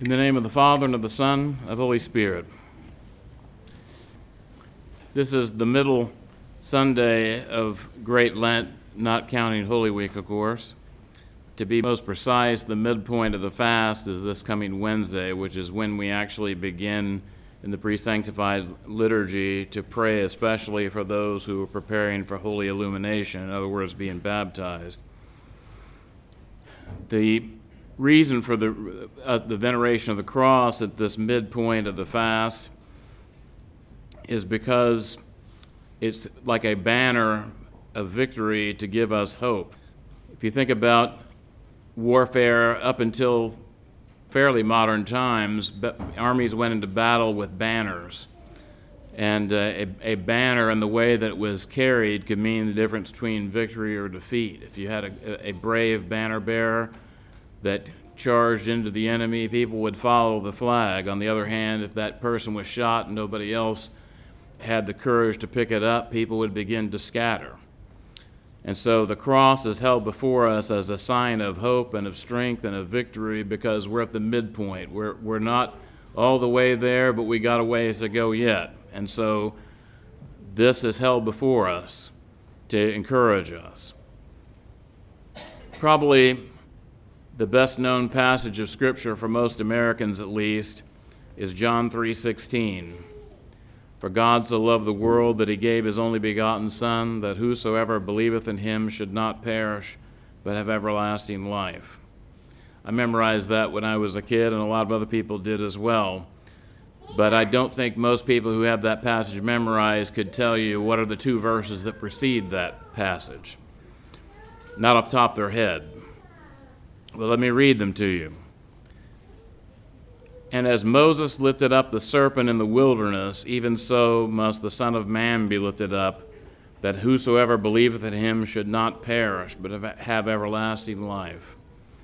In the name of the Father, and of the Son, and of the Holy Spirit. This is the middle Sunday of Great Lent, not counting Holy Week, of course. To be most precise, the midpoint of the fast is this coming Wednesday, which is when we actually begin in the pre-sanctified liturgy to pray, especially for those who are preparing for holy illumination, in other words, being baptized. The reason for the veneration of the cross at this midpoint of the fast is because it's like a banner of victory to give us hope. If you think about warfare up until fairly modern times, armies went into battle with banners. And a banner and the way that it was carried could mean the difference between victory or defeat. If you had a brave banner bearer that charged into the enemy, people would follow the flag. On the other hand, if that person was shot and nobody else had the courage to pick it up, people would begin to scatter. And so the cross is held before us as a sign of hope and of strength and of victory because we're at the midpoint. We're not all the way there, but we got a ways to go yet. And so this is held before us to encourage us. Probably the best-known passage of Scripture for most Americans, at least, is John 3:16. For God so loved the world that he gave his only begotten Son, that whosoever believeth in him should not perish, but have everlasting life. I memorized that when I was a kid, and a lot of other people did as well. But I don't think most people who have that passage memorized could tell you what are the two verses that precede that passage. Not off the top of their head. Well, let me read them to you. And as Moses lifted up the serpent in the wilderness, even so must the Son of Man be lifted up, that whosoever believeth in him should not perish, but have everlasting life.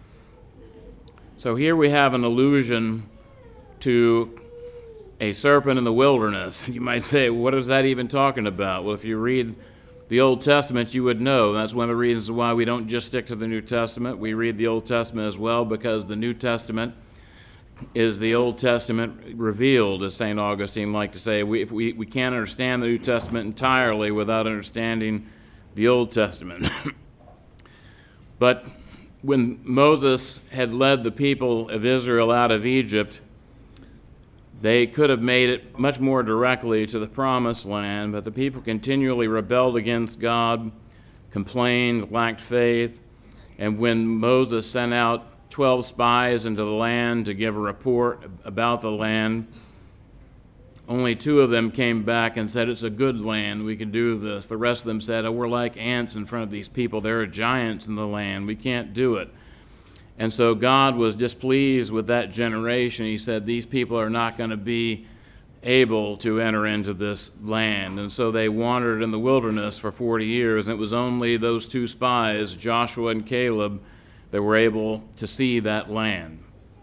So here we have an allusion to a serpent in the wilderness. You might say, what is that even talking about? Well, if you read the Old Testament, you would know. That's one of the reasons why we don't just stick to the New Testament. We read the Old Testament as well because the New Testament is the Old Testament revealed, as St. Augustine liked to say. We can't understand the New Testament entirely without understanding the Old Testament. But when Moses had led the people of Israel out of Egypt, they could have made it much more directly to the promised land, but the people continually rebelled against God, complained, lacked faith, and when Moses sent out 12 spies into the land to give a report about the land, only 2 of them came back and said, it's a good land, we can do this. The rest of them said, oh, we're like ants in front of these people. There are giants in the land, we can't do it. And so God was displeased with that generation. He said, these people are not going to be able to enter into this land. And so they wandered in the wilderness for 40 years, and it was only those 2 spies, Joshua and Caleb, that were able to see that land.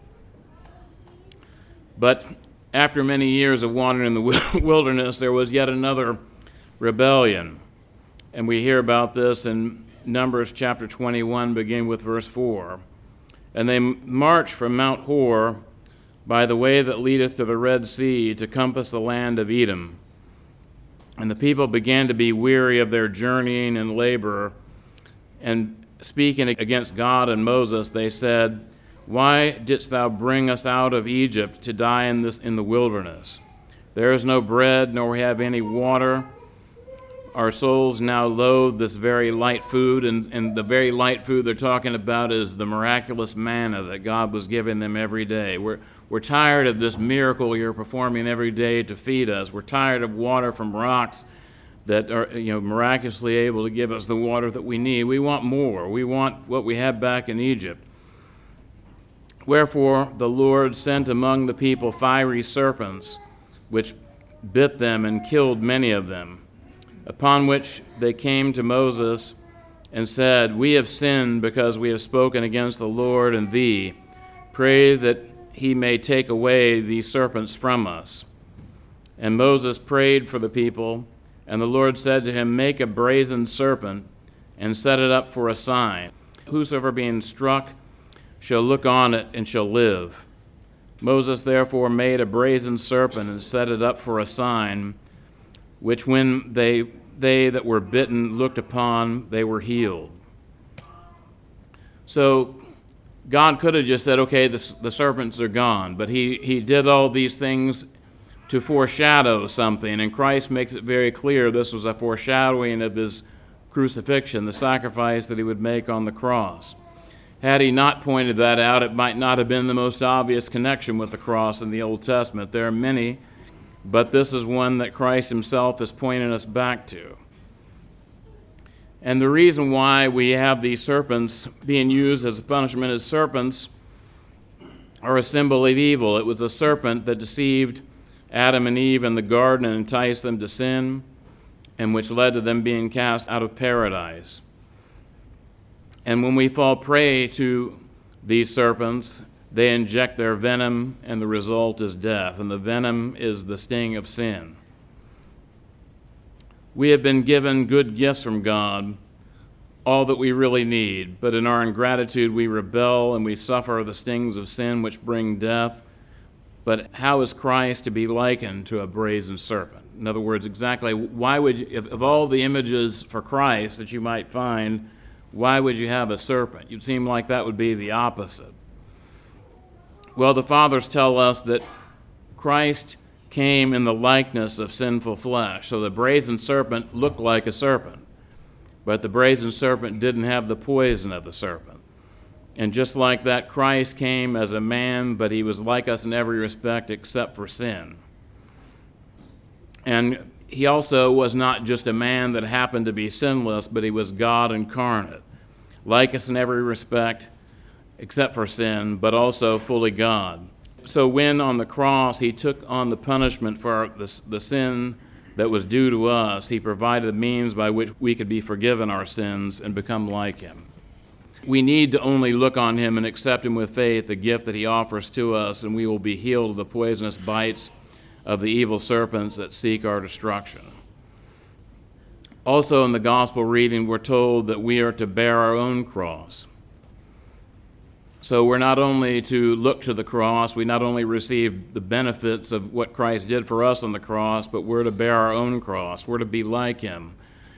But after many years of wandering in the wilderness, there was yet another rebellion. And we hear about this in Numbers chapter 21, beginning with verse 4. And they marched from Mount Hor by the way that leadeth to the Red Sea to compass the land of Edom. And the people began to be weary of their journeying and labor, and speaking against God and Moses, they said, why didst thou bring us out of Egypt to die in the wilderness? There is no bread, nor have any water. Our souls now loathe this very light food, and the very light food they're talking about is the miraculous manna that God was giving them every day. We're tired of this miracle you're performing every day to feed us. We're tired of water from rocks that are miraculously able to give us the water that we need. We want more. We want what we had back in Egypt. Wherefore the Lord sent among the people fiery serpents, which bit them and killed many of them. Upon which they came to Moses and said, we have sinned because we have spoken against the Lord and thee. Pray that he may take away these serpents from us. And Moses prayed for the people, and the Lord said to him, make a brazen serpent and set it up for a sign. Whosoever being struck shall look on it and shall live. Moses therefore made a brazen serpent and set it up for a sign, which when they that were bitten looked upon, they were healed. So God could have just said, okay, the serpents are gone, but he did all these things to foreshadow something, and Christ makes it very clear this was a foreshadowing of his crucifixion, the sacrifice that he would make on the cross. Had he not pointed that out, it might not have been the most obvious connection with the cross in the Old Testament. There are many, but this is one that Christ himself is pointing us back to. And the reason why we have these serpents being used as a punishment is serpents are a symbol of evil. It was a serpent that deceived Adam and Eve in the garden and enticed them to sin, and which led to them being cast out of paradise. And when we fall prey to these serpents, they inject their venom, and the result is death. And the venom is the sting of sin. We have been given good gifts from God, all that we really need. But in our ingratitude, we rebel and we suffer the stings of sin which bring death. But how is Christ to be likened to a brazen serpent? In other words, exactly why would you, of all the images for Christ that you might find, why would you have a serpent? You'd seem like that would be the opposite. Well, the fathers tell us that Christ came in the likeness of sinful flesh. So the brazen serpent looked like a serpent, but the brazen serpent didn't have the poison of the serpent. And just like that, Christ came as a man, but he was like us in every respect except for sin. And he also was not just a man that happened to be sinless, but he was God incarnate, like us in every respect except for sin, but also fully God. So when on the cross he took on the punishment for the sin that was due to us, he provided the means by which we could be forgiven our sins and become like him. We need to only look on him and accept him with faith, the gift that he offers to us, and we will be healed of the poisonous bites of the evil serpents that seek our destruction. Also in the gospel reading, we're told that we are to bear our own cross. So we're not only to look to the cross, we not only receive the benefits of what Christ did for us on the cross, but we're to bear our own cross. We're to be like him.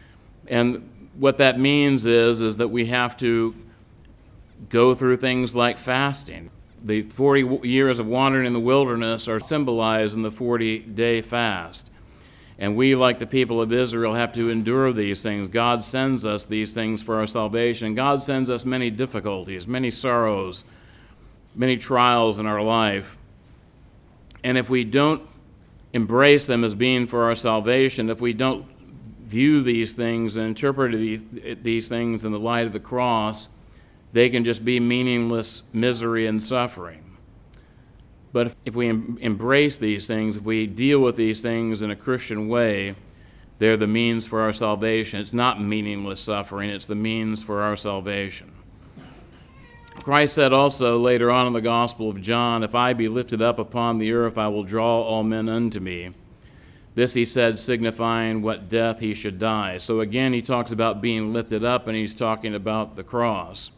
And what that means is that we have to go through things like fasting. The 40 years of wandering in the wilderness are symbolized in the 40-day fast. And we, like the people of Israel, have to endure these things. God sends us these things for our salvation. God sends us many difficulties, many sorrows, many trials in our life. And if we don't embrace them as being for our salvation, if we don't view these things and interpret these things in the light of the cross, they can just be meaningless misery and suffering. But if we embrace these things, if we deal with these things in a Christian way, they're the means for our salvation. It's not meaningless suffering, it's the means for our salvation. Christ said also later on in the Gospel of John, "If I be lifted up upon the earth, I will draw all men unto me." This he said, signifying what death he should die. So again, he talks about being lifted up, and he's talking about the cross.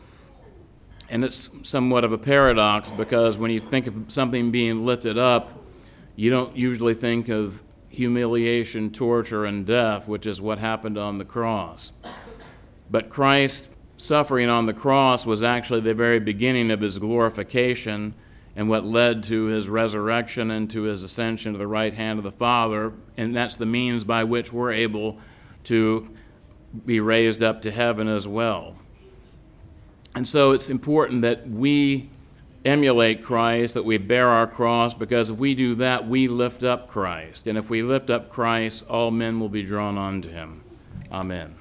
And it's somewhat of a paradox, because when you think of something being lifted up, you don't usually think of humiliation, torture, and death, which is what happened on the cross. But Christ's suffering on the cross was actually the very beginning of his glorification and what led to his resurrection and to his ascension to the right hand of the Father, and that's the means by which we're able to be raised up to heaven as well. And so it's important that we emulate Christ, that we bear our cross, because if we do that, we lift up Christ. And if we lift up Christ, all men will be drawn unto him. Amen.